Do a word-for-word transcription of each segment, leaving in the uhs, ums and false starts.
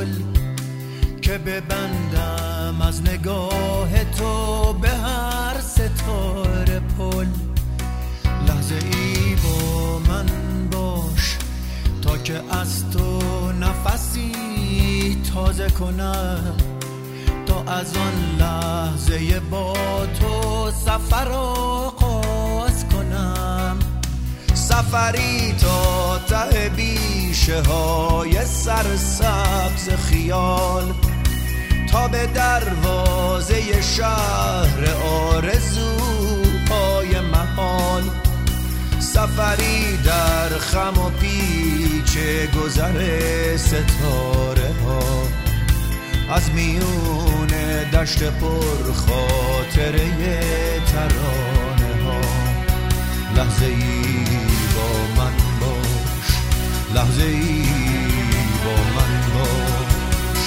گل که ببندم از نگاه تو به هر ستاره پل. لحظه ای با من باش تا که از تو نفسی تازه کنم، تا از آن لحظه با تو سفر آغاز کنم. سفری تا ته بیشه های سرسبز خیال، تا به دروازه شهر آرزوهای محال. سفری در خم و پیچ گذر ستاره ها، از میون دشت پر خاطره ترانه ها. لحظه ای با من باش، لحظه ای با من باش.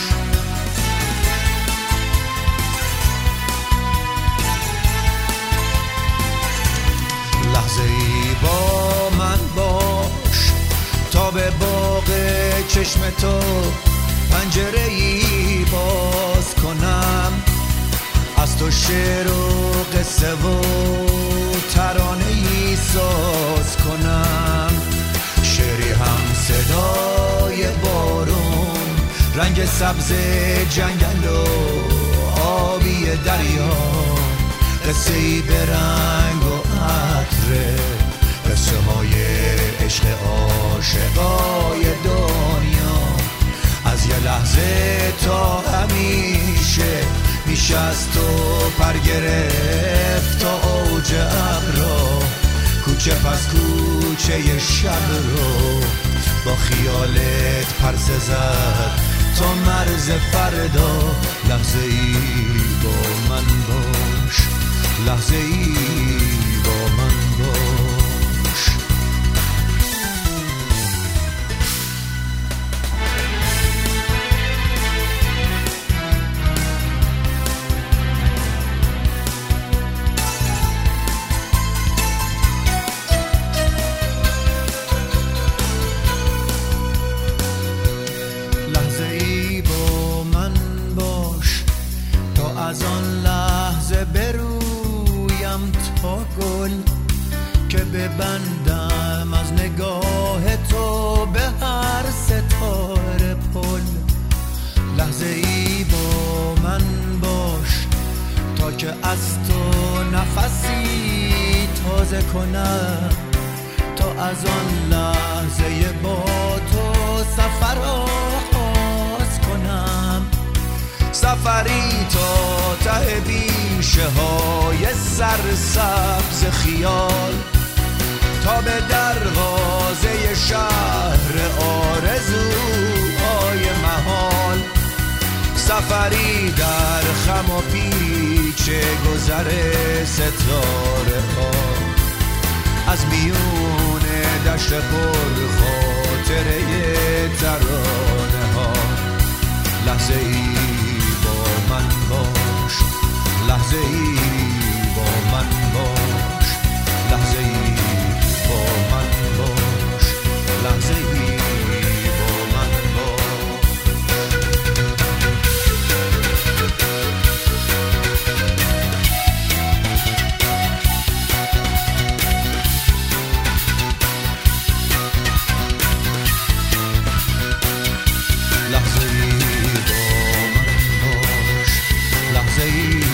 لحظه ای با من باش تا به باغ چشم تو پنجره ای باز کنم، از تو شعر و قصه و ترانه ای ساز کنم. شعری هم صدای بارون، رنگ سبز جنگل و آبی دریا. قصه ای به رنگ و عطر، قصه های عشق عاشقای دنیا. از یه لحظه تا همیشه میشه از تو پر گرفت تا اوج ابرا. کوچه پس کوچه شب رو با خیالت پرسه زد تا مرز فردا. لحظه ای با من باش، لحظه ای با من باش. از آن لحظه برویم تا گل که ببندم از نگاه تو به هر ستاره پل. لحظه ای با من باش تا که از تو نفسی تازه کنم، تا از آن لحظه با تو سفر آغاز کنم. سفری تا ته بیشه های سرسبز خیال، تا به دروازه شهر آرزوهای محال. سفری در خم و پیچ گذر ستاره ها، از میون دشت پر خاطره ترانه ها. لحظه ای با من باش، لحظه ای با من باش، لحظه ای با من باش، لحظه ای با من باش. لحظه ای با من باش، لحظه ای